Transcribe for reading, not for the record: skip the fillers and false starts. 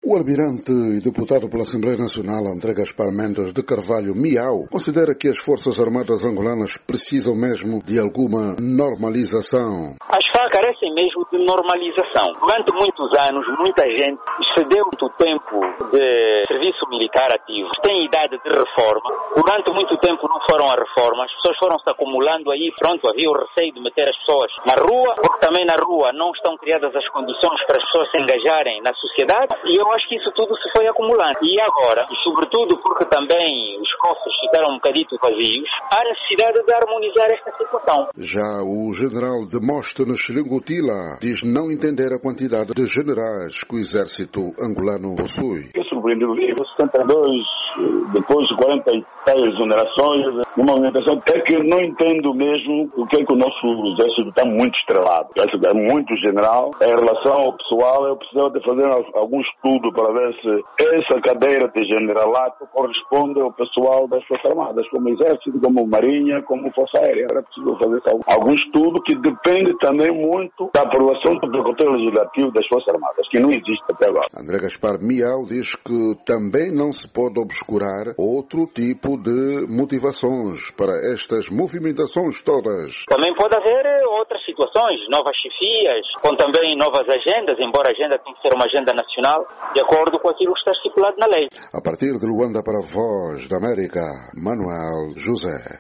O almirante e deputado pela Assembleia Nacional André Gaspar Mendes de Carvalho Miau considera que as Forças Armadas angolanas precisam mesmo de alguma normalização. As FARC carecem mesmo de normalização. Durante muitos anos, muita gente excedeu muito tempo de serviço militar ativo. Tem idade de reforma. Durante muito tempo não foram a reforma. As pessoas foram se acumulando aí. Pronto, havia o receio de meter as pessoas na rua, porque também na rua não estão criadas as condições para as pessoas se engajarem na sociedade. E eu acho que isso tudo se foi acumulando. E agora, e sobretudo porque também os cofres ficaram um bocadito vazios, há necessidade de harmonizar esta situação. Já o general Demóstenes Lingutila diz não entender a quantidade de generais que o exército angolano possui. Eu surpreendido, 72, depois de 46 generações, uma orientação até que não entendo mesmo o que é que o nosso exército está muito estrelado. Acho que é muito general. Em relação ao pessoal, eu precisava de fazer algum estudo para ver se essa cadeira de generalato corresponde ao pessoal das Forças Armadas, como Exército, como Marinha, como Força Aérea. Era preciso fazer algum estudo que depende também muito da aprovação do pacote legislativo das Forças Armadas, que não existe até agora. André Gaspar Miau diz que também não se pode obscurar outro tipo de motivações para estas movimentações todas. Também pode haver outras situações, novas chefias, com também novas agendas, embora a agenda tenha que ser uma agenda nacional, de acordo com aquilo que está estipulado na lei. A partir de Luanda para a Voz da América, Manuel José.